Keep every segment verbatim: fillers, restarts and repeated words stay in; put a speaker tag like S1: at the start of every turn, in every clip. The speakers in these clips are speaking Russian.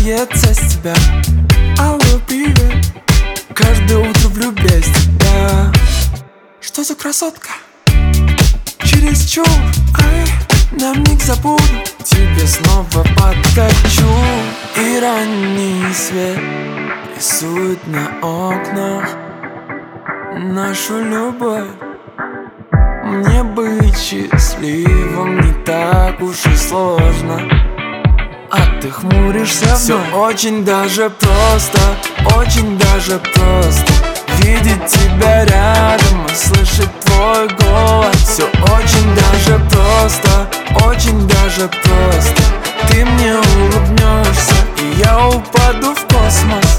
S1: начинается с тебя. Алло, привет, каждое утро влюбляюсь в тебя. Что за красотка? Чересчур, ай, на миг забуду, тебе снова подкачу. И ранний свет рисует на окнах нашу любовь. Мне быть счастливым не так уж и сложно, а ты хмуришься. Все очень даже просто, очень даже просто видеть тебя рядом и слышать твой голос. Все очень даже просто, очень даже просто. Ты мне улыбнешься, и я упаду в космос.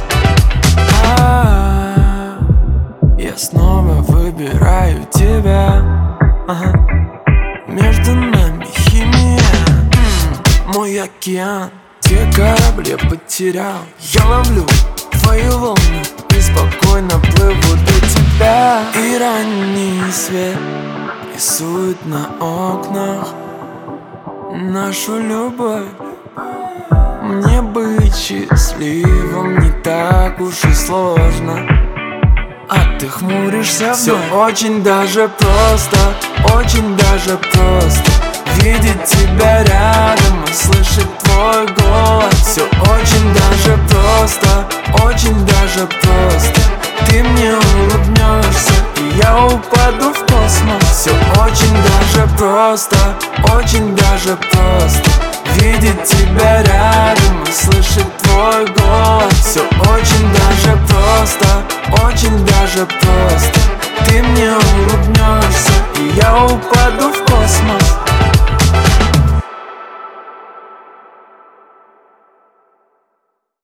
S1: А-а-а, я снова выбираю тебя. Ага. Между нами химия, м-м, мой океан. Те корабли я потерял, я ловлю твои волны и спокойно плыву до тебя. И ранний свет рисует на окнах нашу любовь. Мне быть счастливым не так уж и сложно, а ты хмуришься. Все очень даже просто, очень даже просто видеть тебя рядом и слышать твой голос. Все очень даже просто, очень даже просто. Ты мне улыбнешься, и я упаду в космос. Все очень даже просто, очень даже просто видеть тебя рядом и слышать твой голос. Все очень даже просто, очень даже просто.